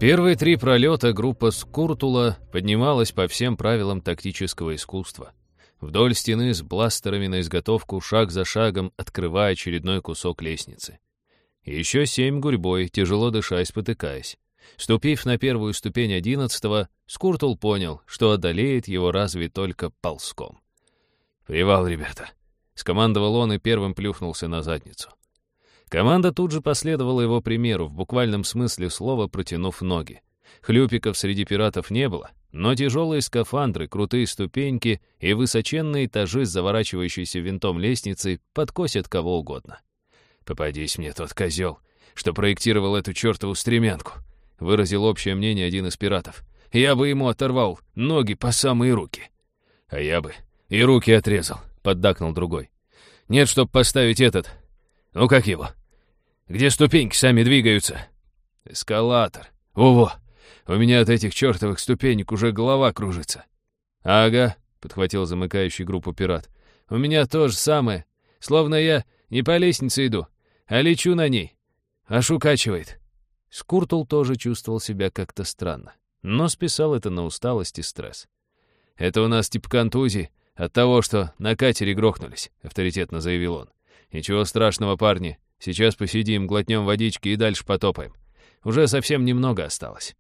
Первые 3 пролета группа Скуртула поднималась по всем правилам тактического искусства. Вдоль стены с бластерами на изготовку, шаг за шагом, открывая очередной кусок лестницы. Еще 7 гурьбой, тяжело дыша и спотыкаясь. Ступив на первую ступень 11-го, Скуртул понял, что одолеет его разве только ползком. «Привал, ребята!» — скомандовал он и первым плюхнулся на задницу. Команда тут же последовала его примеру, в буквальном смысле слова протянув ноги. Хлюпиков среди пиратов не было, но тяжелые скафандры, крутые ступеньки и высоченные этажи с заворачивающейся винтом лестницей подкосят кого угодно. «Попадись мне тот козел, что проектировал эту чертову стремянку», — выразил общее мнение один из пиратов. «Я бы ему оторвал ноги по самые руки». «А я бы и руки отрезал», — поддакнул другой. «Нет, чтоб поставить этот... Ну как его? Где ступеньки сами двигаются?» «Эскалатор. Ого! У меня от этих чертовых ступенек уже голова кружится». «Ага», — подхватил замыкающий группу пират. «У меня то же самое. Словно я не по лестнице иду, а лечу на ней. Аж укачивает». Скуртул тоже чувствовал себя как-то странно, но списал это на усталость и стресс. «Это у нас типа контузии от того, что на катере грохнулись», — авторитетно заявил он. «Ничего страшного, парни. Сейчас посидим, глотнем водички и дальше потопаем. Уже совсем немного осталось».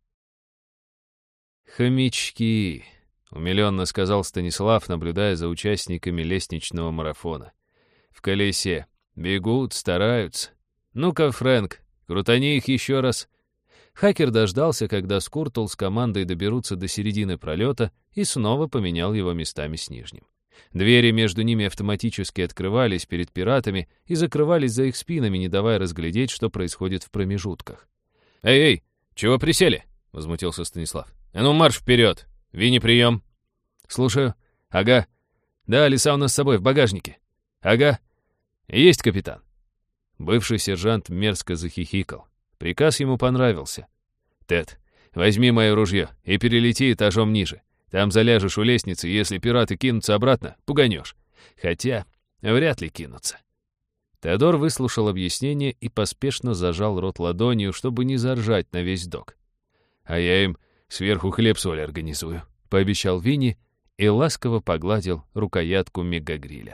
«Хомячки», — умиленно сказал Станислав, наблюдая за участниками лестничного марафона. «В колесе. Бегут, стараются. Ну-ка, Фрэнк, крутани их еще раз». Хакер дождался, когда Скуртул с командой доберутся до середины пролета, и снова поменял его местами с нижним. Двери между ними автоматически открывались перед пиратами и закрывались за их спинами, не давая разглядеть, что происходит в промежутках. «Эй, чего присели?» — возмутился Станислав. «А ну, марш вперед! Винни, прием!» «Слушаю. Ага. Да, лиса у нас с собой в багажнике. Ага. Есть, капитан». Бывший сержант мерзко захихикал. Приказ ему понравился. «Тед, возьми мое ружье и перелети этажом ниже. Там заляжешь у лестницы, и если пираты кинутся обратно, пуганешь. Хотя вряд ли кинутся». Теодор выслушал объяснение и поспешно зажал рот ладонью, чтобы не заржать на весь док. «А я им сверху хлеб-соль организую», — пообещал Винни и ласково погладил рукоятку мегагриля.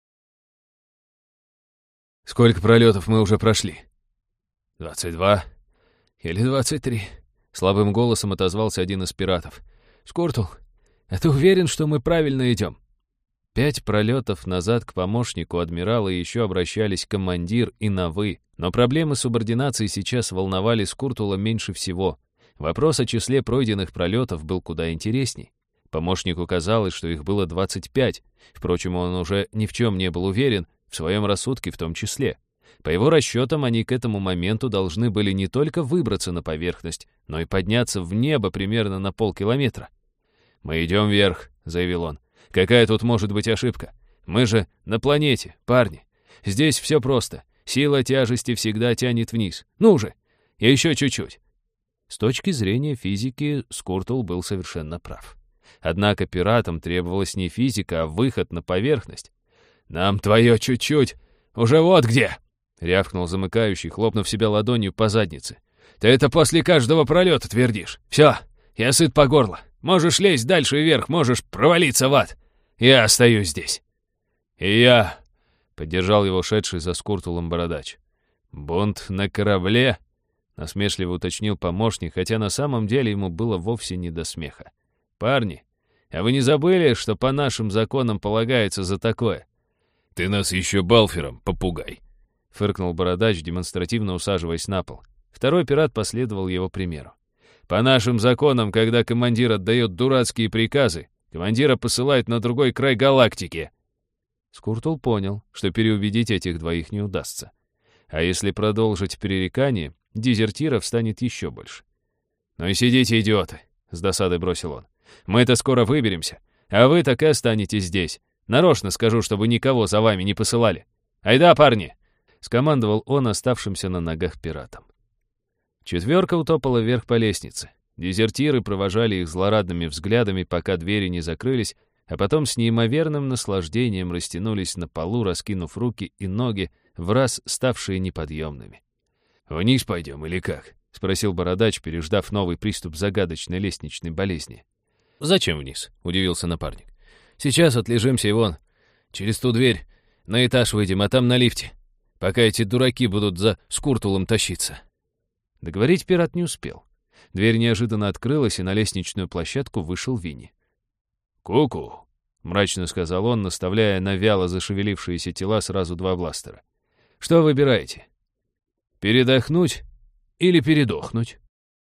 «Сколько пролетов мы уже прошли?» 22 или 23, слабым голосом отозвался один из пиратов. «Скуртул, а ты уверен, что мы правильно идем?» 5 пролетов назад к помощнику адмирала еще обращались командир и на «вы», но проблемы субординации сейчас волновали Скуртула меньше всего. Вопрос о числе пройденных пролетов был куда интересней. Помощнику казалось, что их было 25, впрочем, он уже ни в чем не был уверен, в своем рассудке в том числе. По его расчетам, они к этому моменту должны были не только выбраться на поверхность, но и подняться в небо примерно на полкилометра. «Мы идем вверх», — заявил он. «Какая тут может быть ошибка? Мы же на планете, парни. Здесь все просто. Сила тяжести всегда тянет вниз. Ну же, и еще чуть-чуть». С точки зрения физики Скуртул был совершенно прав. Однако пиратам требовалась не физика, а выход на поверхность. «Нам твое чуть-чуть уже вот где!» — рявкнул замыкающий, хлопнув себя ладонью по заднице. «Ты это после каждого пролета твердишь. Все, я сыт по горло. Можешь лезть дальше вверх, можешь провалиться в ад. Я остаюсь здесь». «И я», — поддержал его шедший за Скуртулом бородач. «Бунт на корабле?» — насмешливо уточнил помощник, хотя на самом деле ему было вовсе не до смеха. «Парни, а вы не забыли, что по нашим законам полагается за такое?» «Ты нас еще балфером попугай», — фыркнул бородач, демонстративно усаживаясь на пол. Второй пират последовал его примеру. «По нашим законам, когда командир отдает дурацкие приказы, командира посылают на другой край галактики». Скуртул понял, что переубедить этих двоих не удастся. А если продолжить пререкание, дезертиров станет еще больше. «Ну и сидите, идиоты», — с досадой бросил он. «Мы-то скоро выберемся, а вы так и останетесь здесь. Нарочно скажу, чтобы никого за вами не посылали. Айда, парни!» — скомандовал он оставшимся на ногах пиратам. Четверка утопала вверх по лестнице. Дезертиры провожали их злорадными взглядами, пока двери не закрылись, а потом с неимоверным наслаждением растянулись на полу, раскинув руки и ноги, враз ставшие неподъемными. «Вниз пойдем или как?» — спросил бородач, переждав новый приступ загадочной лестничной болезни. «Зачем вниз?» — удивился напарник. «Сейчас отлежимся и вон. Через ту дверь на этаж выйдем, а там на лифте. Пока эти дураки будут за Скуртулом тащиться». Договорить пират не успел. Дверь неожиданно открылась, и на лестничную площадку вышел Винни. «Ку-ку», — мрачно сказал он, наставляя на вяло зашевелившиеся тела сразу два бластера. «Что выбираете? Передохнуть или передохнуть?»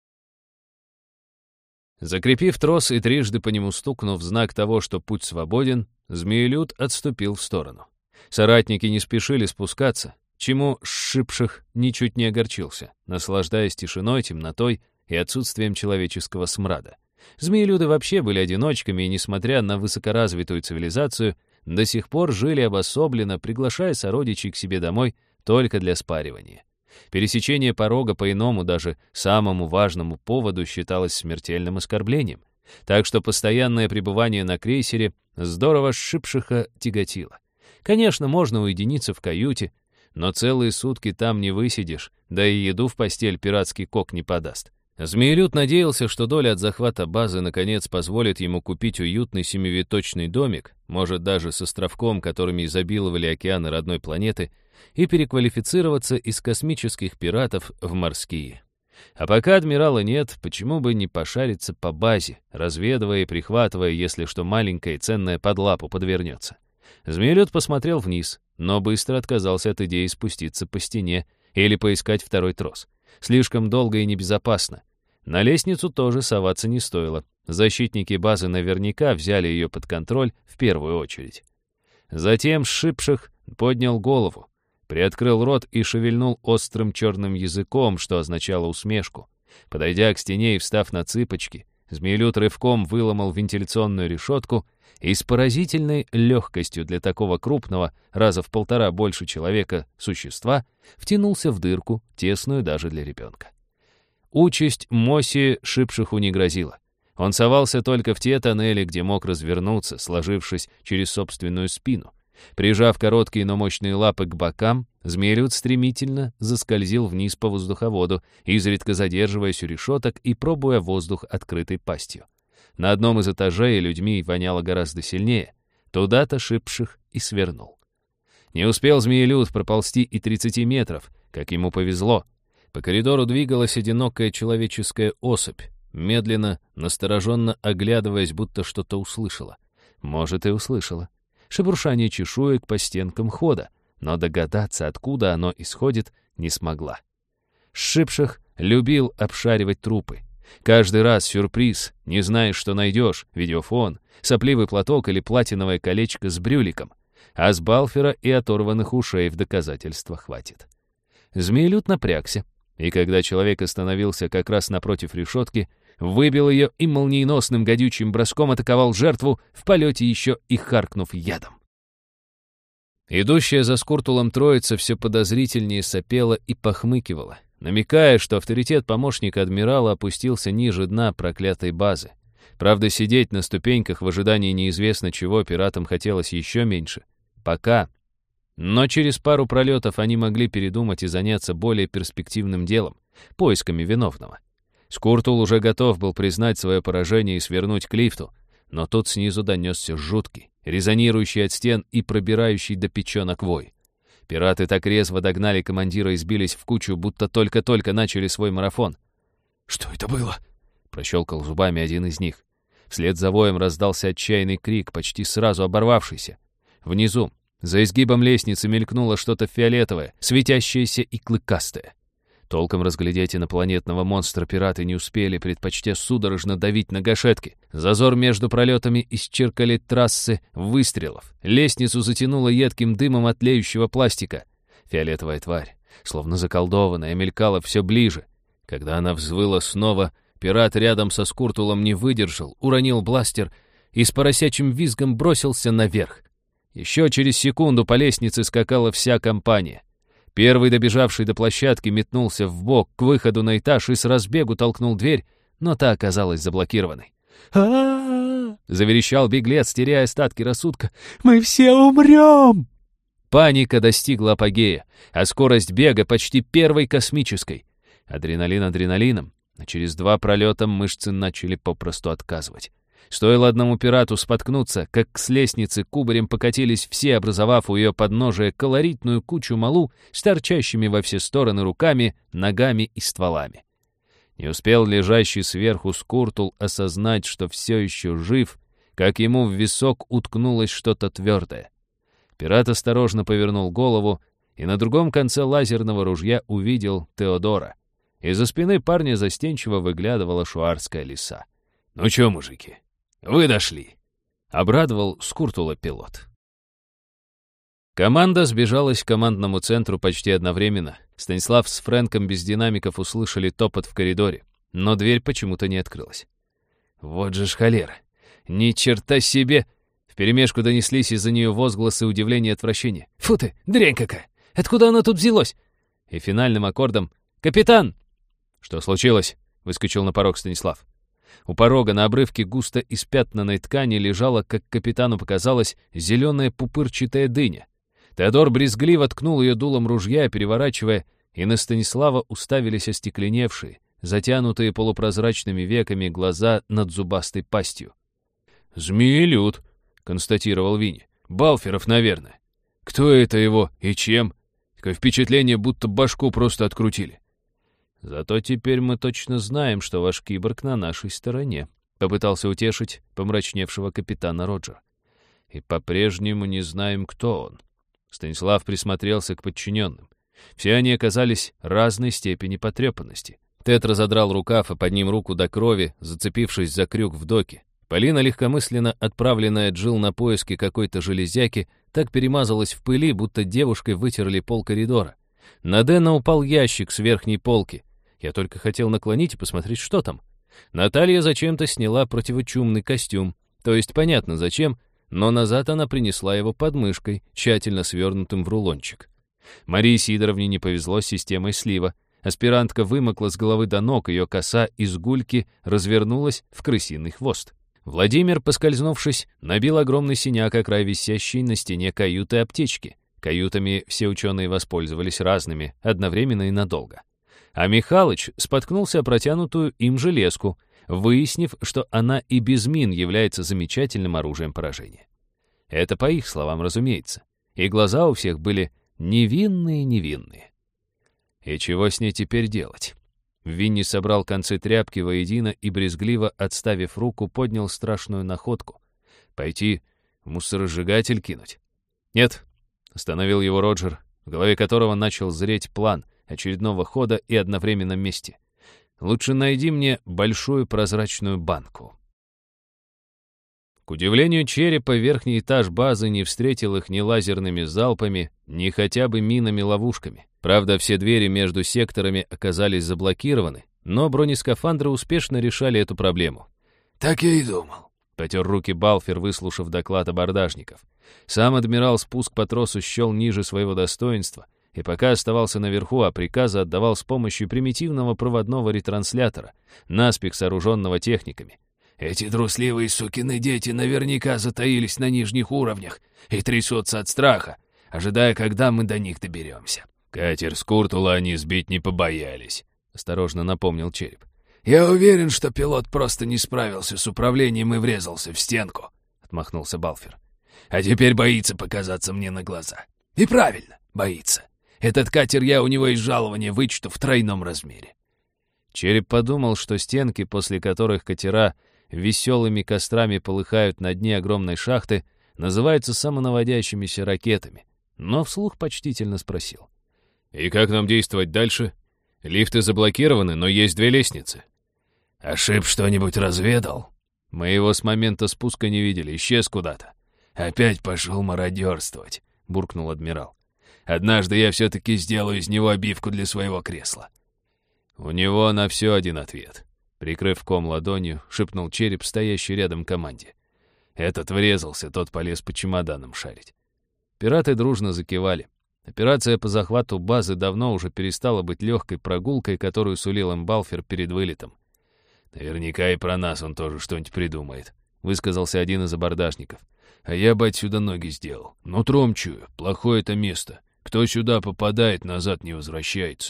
Закрепив трос и трижды по нему стукнув в знак того, что путь свободен, змеелюд отступил в сторону. Соратники не спешили спускаться, чему Шипших ничуть не огорчился, наслаждаясь тишиной, темнотой и отсутствием человеческого смрада. Змеелюды вообще были одиночками и, несмотря на высокоразвитую цивилизацию, до сих пор жили обособленно, приглашая сородичей к себе домой только для спаривания. Пересечение порога по иному, даже самому важному поводу считалось смертельным оскорблением, так что постоянное пребывание на крейсере здорово Шипшиха тяготило. Конечно, можно уединиться в каюте, но целые сутки там не высидишь, да и еду в постель пиратский кок не подаст. Змеелюд надеялся, что доля от захвата базы наконец позволит ему купить уютный семивиточный домик, может даже с островком, которыми изобиловали океаны родной планеты, и переквалифицироваться из космических пиратов в морские. А пока адмирала нет, почему бы не пошариться по базе, разведывая и прихватывая, если что маленькое и ценное под лапу подвернется. Змеелюд посмотрел вниз, но быстро отказался от идеи спуститься по стене или поискать второй трос. Слишком долго и небезопасно. На лестницу тоже соваться не стоило. Защитники базы наверняка взяли ее под контроль в первую очередь. Затем Шипших поднял голову, приоткрыл рот и шевельнул острым черным языком, что означало усмешку. Подойдя к стене и встав на цыпочки, змеелюд рывком выломал вентиляционную решетку и с поразительной легкостью для такого крупного, раза в 1,5 больше человека, существа, втянулся в дырку, тесную даже для ребенка. Участь Моси Шипшиху не грозила. Он совался только в те тоннели, где мог развернуться, сложившись через собственную спину. Прижав короткие, но мощные лапы к бокам, змеелюд стремительно заскользил вниз по воздуховоду, изредка задерживаясь у решеток и пробуя воздух открытой пастью. На одном из этажей людьми воняло гораздо сильнее. Туда-то Шипших и свернул. Не успел змеелюд проползти и 30 метров, как ему повезло. По коридору двигалась одинокая человеческая особь, медленно, настороженно оглядываясь, будто что-то услышала. Может, и услышала. Шебуршание чешуек по стенкам хода, но догадаться, откуда оно исходит, не смогла. Шипших любил обшаривать трупы. Каждый раз сюрприз, не знаешь, что найдешь, видеофон, сопливый платок или платиновое колечко с брюликом, а с балфера и оторванных ушей в доказательство хватит. Змеелюд напрягся, и когда человек остановился как раз напротив решетки, выбил ее и молниеносным гадючим броском атаковал жертву, в полете еще и харкнув ядом. Идущая за Скуртулом троица все подозрительнее сопела и похмыкивала, намекая, что авторитет помощника адмирала опустился ниже дна проклятой базы. Правда, сидеть на ступеньках в ожидании неизвестно чего пиратам хотелось еще меньше. Пока. Но через пару пролетов они могли передумать и заняться более перспективным делом — поисками виновного. Скуртул уже готов был признать свое поражение и свернуть к лифту, но тут снизу донесся жуткий, резонирующий от стен и пробирающий до печенок вой. Пираты так резво догнали командира и сбились в кучу, будто только-только начали свой марафон. «Что это было?» — прощелкал зубами один из них. Вслед за воем раздался отчаянный крик, почти сразу оборвавшийся. Внизу, за изгибом лестницы, мелькнуло что-то фиолетовое, светящееся и клыкастое. Толком разглядеть инопланетного монстра пираты не успели, предпочтя судорожно давить на гашетки. Зазор между пролетами исчеркали трассы выстрелов. Лестницу затянуло едким дымом от тлеющего пластика. Фиолетовая тварь, словно заколдованная, мелькала все ближе. Когда она взвыла снова, пират рядом со Скуртулом не выдержал, уронил бластер и с поросячьим визгом бросился наверх. Еще через секунду по лестнице скакала вся компания. Первый, добежавший до площадки, метнулся вбок к выходу на этаж и с разбегу толкнул дверь, но та оказалась заблокированной. «А-а-а!» — заверещал беглец, теряя остатки рассудка. «Мы все умрем!» Паника достигла апогея, а скорость бега почти первой космической. Адреналин адреналином, а через 2 пролета мышцы начали попросту отказывать. Стоило одному пирату споткнуться, как с лестницы кубарем покатились все, образовав у ее подножия колоритную кучу малу с торчащими во все стороны руками, ногами и стволами. Не успел лежащий сверху Скуртул осознать, что все еще жив, как ему в висок уткнулось что-то твердое. Пират осторожно повернул голову и на другом конце лазерного ружья увидел Теодора. Из-за спины парня застенчиво выглядывала шуарская лиса. «Ну чё, мужики, вы дошли!» — обрадовал Скуртула пилот. Команда сбежалась к командному центру почти одновременно. Станислав с Фрэнком без динамиков услышали топот в коридоре, но дверь почему-то не открылась. «Вот же ж холера! Ни черта себе!» Вперемешку донеслись из-за нее возгласы удивления и отвращения. «Фу ты, дрянь какая! Откуда она тут взялась?» И финальным аккордом «Капитан!» «Что случилось?» — выскочил на порог Станислав. У порога на обрывке густо испятнанной ткани лежала, как капитану показалось, зеленая пупырчатая дыня. Теодор брезгливо ткнул ее дулом ружья, переворачивая, и на Станислава уставились остекленевшие, затянутые полупрозрачными веками глаза над зубастой пастью. «Змеелюд», — констатировал Винни. «Балферов, наверное. Кто это его и чем? Такое впечатление, будто башку просто открутили». «Зато теперь мы точно знаем, что ваш киборг на нашей стороне», — попытался утешить помрачневшего капитана Роджер. «И по-прежнему не знаем, кто он». Станислав присмотрелся к подчиненным. Все они оказались разной степени потрепанности. Тед разодрал рукав, а под ним руку до крови, зацепившись за крюк в доке. Полина, легкомысленно отправленная Джилл на поиски какой-то железяки, так перемазалась в пыли, будто девушкой вытерли пол коридора. На Дэна упал ящик с верхней полки. Я только хотел наклонить и посмотреть, что там. Наталья зачем-то сняла противочумный костюм. То есть понятно зачем, но назад она принесла его под мышкой, тщательно свернутым в рулончик. Марии Сидоровне не повезло с системой слива. Аспирантка вымокла с головы до ног, ее коса из гульки развернулась в крысиный хвост. Владимир, поскользнувшись, набил огромный синяк о край висящей на стене каюты аптечки. Каютами все ученые воспользовались разными, одновременно и надолго. А Михалыч споткнулся о протянутую им железку, выяснив, что она и без мин является замечательным оружием поражения. Это по их словам, разумеется. И глаза у всех были невинные-невинные. И чего с ней теперь делать? Винни собрал концы тряпки воедино и, брезгливо отставив руку, поднял страшную находку. Пойти в мусоросжигатель кинуть? Нет, остановил его Роджер, в голове которого начал зреть план очередного хода и одновременно мести. Лучше найди мне большую прозрачную банку. К удивлению черепа, верхний этаж базы не встретил их ни лазерными залпами, ни хотя бы минами-ловушками. Правда, все двери между секторами оказались заблокированы, но бронескафандры успешно решали эту проблему. «Так я и думал», — потер руки Балфер, выслушав доклад абордажников. Сам адмирал спуск по тросу счел ниже своего достоинства, и пока оставался наверху, а приказы отдавал с помощью примитивного проводного ретранслятора, наспех сооруженного техниками. «Эти трусливые сукины дети наверняка затаились на нижних уровнях и трясутся от страха, ожидая, когда мы до них доберемся». «Катер Скуртула они сбить не побоялись», — осторожно напомнил череп. «Я уверен, что пилот просто не справился с управлением и врезался в стенку», — отмахнулся Балфер. «А теперь боится показаться мне на глаза. И правильно, боится. Этот катер я у него из жалования вычту в тройном размере». Череп подумал, что стенки, после которых катера веселыми кострами полыхают на дне огромной шахты, называются самонаводящимися ракетами, но вслух почтительно спросил. «И как нам действовать дальше? Лифты заблокированы, но есть 2 лестницы». «А Шип что-нибудь разведал?» «Мы его с момента спуска не видели, исчез куда-то». «Опять пошел мародерствовать», — буркнул адмирал. «Однажды я все-таки сделаю из него обивку для своего кресла». «У него на все один ответ», — прикрыв ком ладонью, шепнул череп, стоящий рядом команде. Этот врезался, тот полез по чемоданам шарить. Пираты дружно закивали. Операция по захвату базы давно уже перестала быть легкой прогулкой, которую сулил им Балфер перед вылетом. «Наверняка и про нас он тоже что-нибудь придумает», — высказался один из абордажников. «А я бы отсюда ноги сделал. Нутром чую, плохое это место. Кто сюда попадает, назад не возвращается».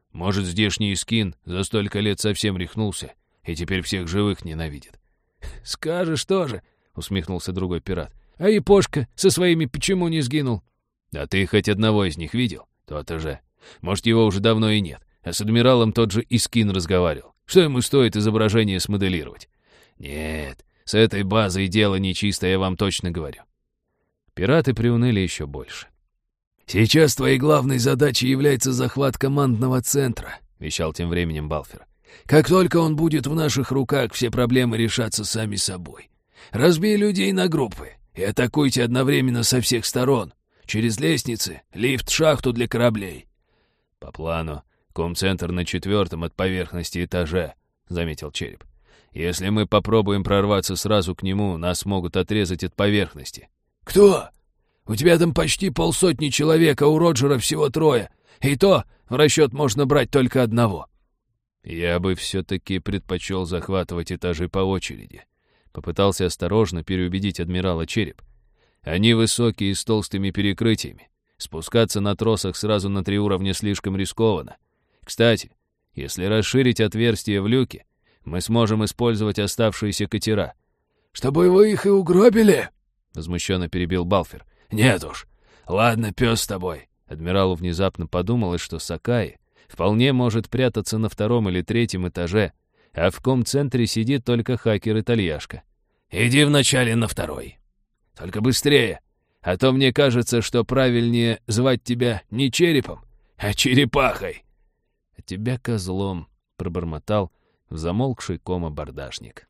Может, здешний Искин за столько лет совсем рехнулся и теперь всех живых ненавидит. «Скажешь тоже», — усмехнулся другой пират. «А Япошка со своими почему не сгинул?» «А ты хоть одного из них видел? То-то же. Может, его уже давно и нет. А с адмиралом тот же Искин разговаривал. Что ему стоит изображение смоделировать? Нет, с этой базой дело нечисто, я вам точно говорю». Пираты приуныли еще больше. «Сейчас твоей главной задачей является захват командного центра», — вещал тем временем Балфер. «Как только он будет в наших руках, все проблемы решатся сами собой. Разбей людей на группы и атакуйте одновременно со всех сторон. Через лестницы, лифт, шахту для кораблей». «По плану, комцентр на 4-м от поверхности этаже», — заметил Череп. «Если мы попробуем прорваться сразу к нему, нас могут отрезать от поверхности». «Кто? У тебя там почти 50 человек, а у Роджера всего 3. И то в расчет можно брать только одного». «Я бы все-таки предпочел захватывать этажи по очереди», — попытался осторожно переубедить адмирала Череп. «Они высокие и с толстыми перекрытиями. Спускаться на тросах сразу на 3 уровня слишком рискованно. Кстати, если расширить отверстие в люке, мы сможем использовать оставшиеся катера». «Чтобы вы их и угробили?» — возмущенно перебил Балфер. «Нет уж. Ладно, пес с тобой». Адмиралу внезапно подумалось, что Сакаи вполне может прятаться на 2-м или 3-м этаже, а в комцентре сидит только хакер-итальяшка. «Иди вначале на 2-й. Только быстрее, а то мне кажется, что правильнее звать тебя не Черепом, а Черепахой». «А тебя козлом», — пробормотал в замолкший кома-абордажник.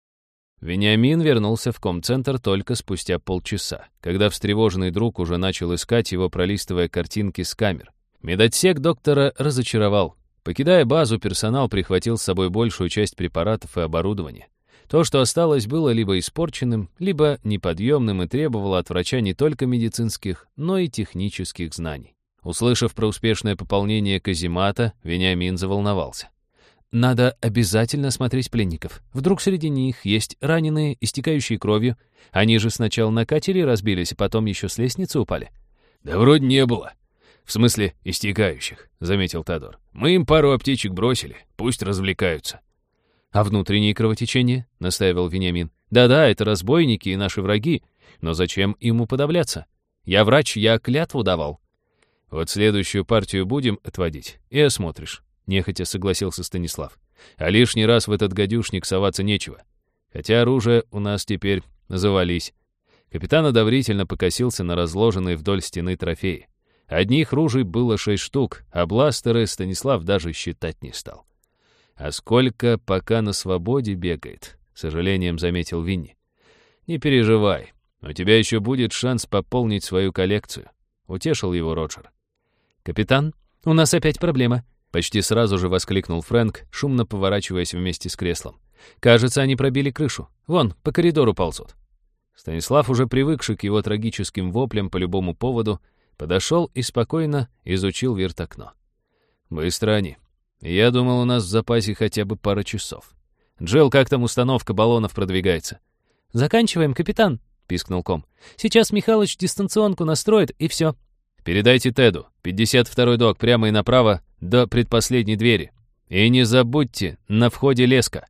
Вениамин вернулся в комцентр только спустя полчаса, когда встревоженный друг уже начал искать его, пролистывая картинки с камер. Медотсек доктора разочаровал. Покидая базу, персонал прихватил с собой большую часть препаратов и оборудования. То, что осталось, было либо испорченным, либо неподъемным и требовало от врача не только медицинских, но и технических знаний. Услышав про успешное пополнение каземата, Вениамин заволновался. «Надо обязательно смотреть пленников. Вдруг среди них есть раненые, истекающие кровью. Они же сначала на катере разбились, а потом еще с лестницы упали». «Да вроде не было. В смысле, истекающих», — заметил Тодор. «Мы им пару аптечек бросили, пусть развлекаются». «А внутренние кровотечения?» — настаивал Вениамин. «Да-да, это разбойники и наши враги. Но зачем им уподобляться? Я врач, я клятву давал». «Вот следующую партию будем отводить и осмотришь», — нехотя согласился Станислав. «А лишний раз в этот гадюшник соваться нечего. Хотя оружие у нас теперь завались». Капитан одобрительно покосился на разложенные вдоль стены трофеи. Одних ружей было 6 штук, а бластеры Станислав даже считать не стал. «А сколько пока на свободе бегает», — с сожалением заметил Винни. «Не переживай, у тебя еще будет шанс пополнить свою коллекцию», — утешил его Роджер. «Капитан, у нас опять проблема», — почти сразу же воскликнул Фрэнк, шумно поворачиваясь вместе с креслом. «Кажется, они пробили крышу. Вон, по коридору ползут». Станислав, уже привыкший к его трагическим воплям по любому поводу, подошел и спокойно изучил вертокно. «Быстро они. Я думал, у нас в запасе хотя бы пара часов. Джилл, как там установка баллонов продвигается?» «Заканчиваем, капитан», — пискнул Ком. «Сейчас Михалыч дистанционку настроит, и все». «Передайте Теду. 52-й док, прямо и направо, до предпоследней двери. И не забудьте, на входе леска».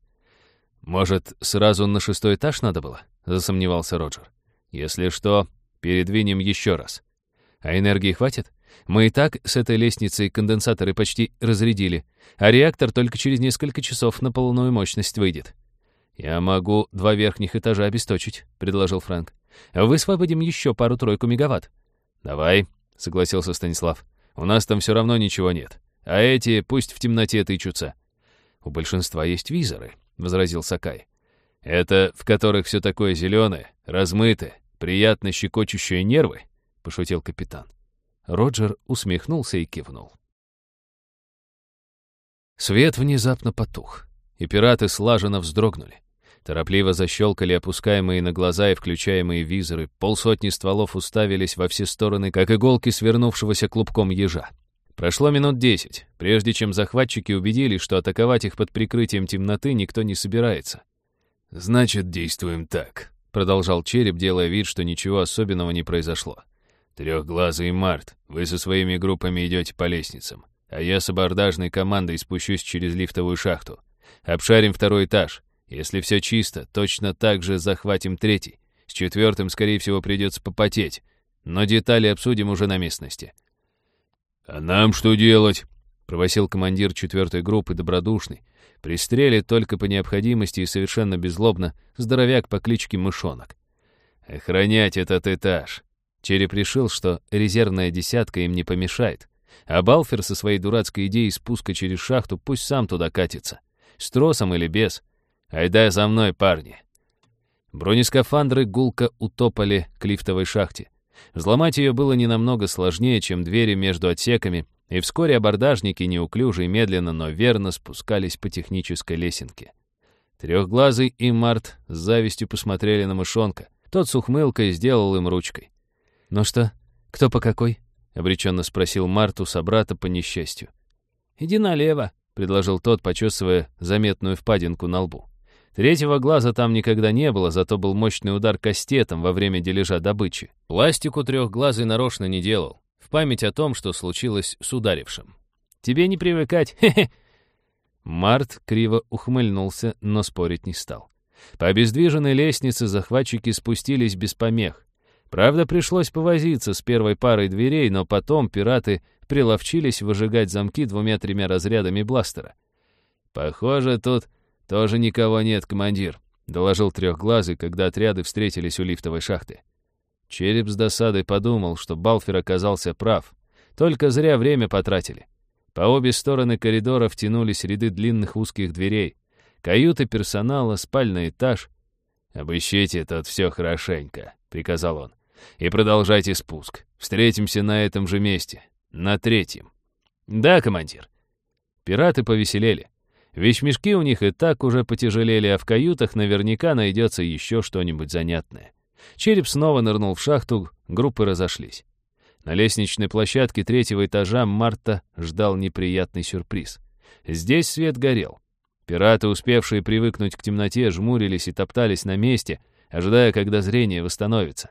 «Может, сразу на 6-й этаж надо было?» — засомневался Роджер. «Если что, передвинем еще раз. А энергии хватит? Мы и так с этой лестницей конденсаторы почти разрядили, а реактор только через несколько часов на полную мощность выйдет». «Я могу 2 верхних этажа обесточить», — предложил Фрэнк. «Высвободим еще пару-тройку мегаватт». «Давай», — согласился Станислав. «У нас там все равно ничего нет. А эти пусть в темноте тычутся». «У большинства есть визоры», — возразил Сакай. «Это в которых все такое зеленое, размытое, приятно щекочущее нервы», — пошутил капитан. Роджер усмехнулся и кивнул. Свет внезапно потух, и пираты слаженно вздрогнули. Торопливо защелкали опускаемые на глаза и включаемые визоры, 50 стволов уставились во все стороны, как иголки свернувшегося клубком ежа. Прошло минут 10, прежде чем захватчики убедились, что атаковать их под прикрытием темноты никто не собирается. «Значит, действуем так», — продолжал Череп, делая вид, что ничего особенного не произошло. «Трехглазый Март, вы со своими группами идете по лестницам. а я с абордажной командой спущусь через лифтовую шахту. Обшарим второй этаж. Если все чисто, точно так же захватим третий. С четвертым, скорее всего, придется попотеть. Но детали обсудим уже на местности». «А нам что делать?» — пробасил командир 4-й группы, добродушный. Пристрелит только по необходимости и совершенно беззлобно здоровяк по кличке Мышонок. «Охранять этот этаж». Череп решил, что резервная десятка им не помешает. А Балфер со своей дурацкой идеей спуска через шахту пусть сам туда катится. С тросом или без. Айда за мной, парни. Бронескафандры гулко утопали к лифтовой шахте. Взломать ее было не намного сложнее, чем двери между отсеками, и вскоре абордажники неуклюже и медленно, но верно спускались по технической лесенке. Трехглазый и Март с завистью посмотрели на Мышонка. Тот с ухмылкой сделал им ручкой. «Ну что, кто по какой?» — обреченно спросил Март у собрата по несчастью. «Иди налево», — предложил тот, почесывая заметную впадинку на лбу. Третьего глаза там никогда не было, зато был мощный удар кастетом во время дележа добычи. Пластику трехглазый нарочно не делал, в память о том, что случилось с ударившим. «Тебе не привыкать, хе-хе!» Март криво ухмыльнулся, но спорить не стал. По обездвиженной лестнице захватчики спустились без помех. Правда, пришлось повозиться с первой парой дверей, но потом пираты приловчились выжигать замки 2-3 разрядами бластера. «Похоже, тут тоже никого нет, командир», — доложил трехглазый, когда отряды встретились у лифтовой шахты. Череп с досадой подумал, что Балфер оказался прав. Только зря время потратили. По обе стороны коридоров тянулись ряды длинных узких дверей. Каюты персонала, спальный этаж. «Обыщите тут все хорошенько», — приказал он. «И продолжайте спуск. Встретимся на этом же месте. На 3-м». «Да, командир». Пираты повеселели. Вещмешки у них и так уже потяжелели, а в каютах наверняка найдется еще что-нибудь занятное. Череп снова нырнул в шахту, группы разошлись. На лестничной площадке 3-го этажа Марта ждал неприятный сюрприз. Здесь свет горел. Пираты, успевшие привыкнуть к темноте, жмурились и топтались на месте, ожидая, когда зрение восстановится.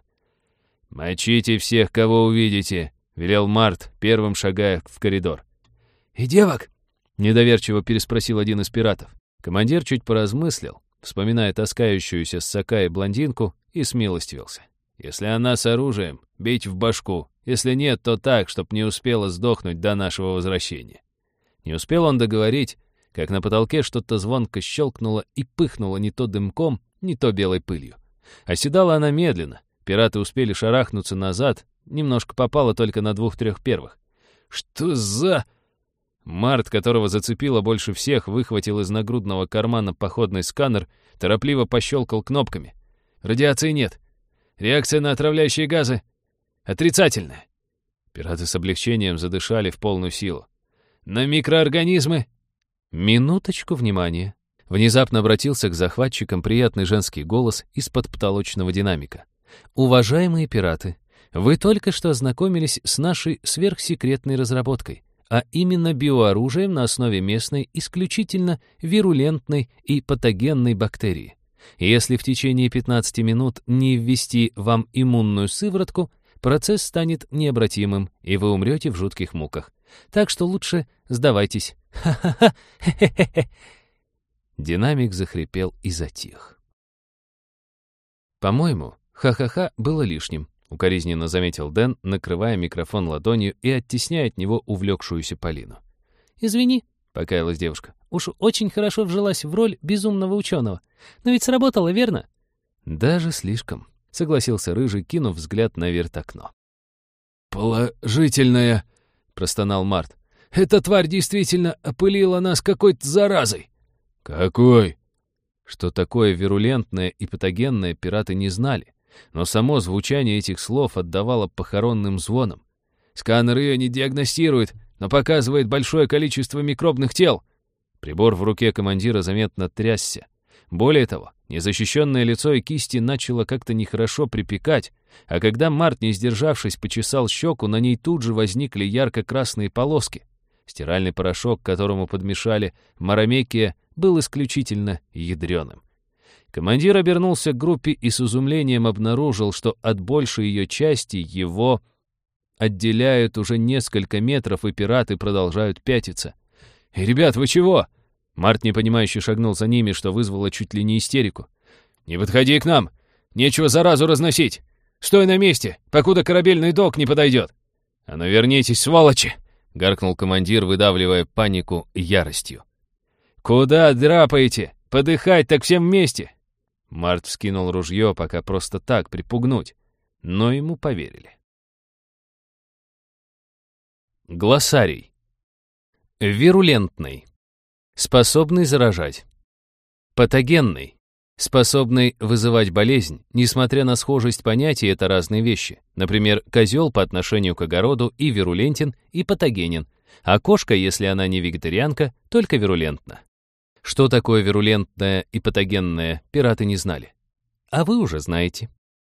«Мочите всех, кого увидите», — велел Март, первым шагая в коридор. «И девок?» — недоверчиво переспросил один из пиратов. Командир чуть поразмыслил, вспоминая таскающуюся с Сакаи блондинку, и смилостивился. «Если она с оружием, бить в башку. Если нет, то так, чтоб не успела сдохнуть до нашего возвращения». Не успел он договорить, как на потолке что-то звонко щелкнуло и пыхнуло не то дымком, не то белой пылью. Оседала она медленно. Пираты успели шарахнуться назад, немножко попало только на 2-3 первых. «Что за...» Март, которого зацепило больше всех, выхватил из нагрудного кармана походный сканер, торопливо пощелкал кнопками. «Радиации нет. Реакция на отравляющие газы отрицательная». Пираты с облегчением задышали в полную силу. «На микроорганизмы...» «Минуточку внимания!» Внезапно обратился к захватчикам приятный женский голос из-под потолочного динамика. «Уважаемые пираты, вы только что ознакомились с нашей сверхсекретной разработкой, а именно биооружием на основе местной исключительно вирулентной и патогенной бактерии. Если в течение 15 минут не ввести вам иммунную сыворотку, процесс станет необратимым, и вы умрете в жутких муках. Так что лучше сдавайтесь. Ха-ха-ха! Хе-хе-хе!» Динамик захрипел и затих. «По-моему, ха-ха-ха было лишним», — укоризненно заметил Дэн, накрывая микрофон ладонью и оттесняя от него увлекшуюся Полину. «Извини», — покаялась девушка. «уж очень хорошо вжилась в роль безумного ученого. Но ведь сработало, верно?» «Даже слишком», — согласился Рыжий, кинув взгляд на вертокно. «Положительная», — простонал Март. «Эта тварь действительно опылила нас какой-то заразой». «Какой?» Что такое вирулентное и патогенное, пираты не знали, но само звучание этих слов отдавало похоронным звоном. «Сканер ее не диагностирует, но показывает большое количество микробных тел». Прибор в руке командира заметно трясся. Более того, незащищенное лицо и кисти начало как-то нехорошо припекать, а когда Март, не сдержавшись, почесал щеку, на ней тут же возникли ярко-красные полоски. Стиральный порошок, к которому подмешали марамекия, был исключительно ядреным. Командир обернулся к группе и с изумлением обнаружил, что от большей ее части его отделяют уже несколько метров, и пираты продолжают пятиться. «Ребят, вы чего?» Март непонимающе шагнул за ними, что вызвало чуть ли не истерику. «Не подходи к нам! Нечего заразу разносить! Стой на месте, покуда корабельный док не подойдет!» «А ну вернитесь, сволочи!» — гаркнул командир, выдавливая панику яростью. «Куда драпаете? Подыхать так всем вместе!» Март вскинул ружье, пока просто так припугнуть, но ему поверили. Глоссарий. Вирулентный. Способный заражать. Патогенный. Способный вызывать болезнь. Несмотря на схожесть понятий, это разные вещи. Например, козел по отношению к огороду и вирулентен, и патогенен, а кошка, если она не вегетарианка, только вирулентна. Что такое вирулентное и патогенное, пираты не знали. А вы уже знаете.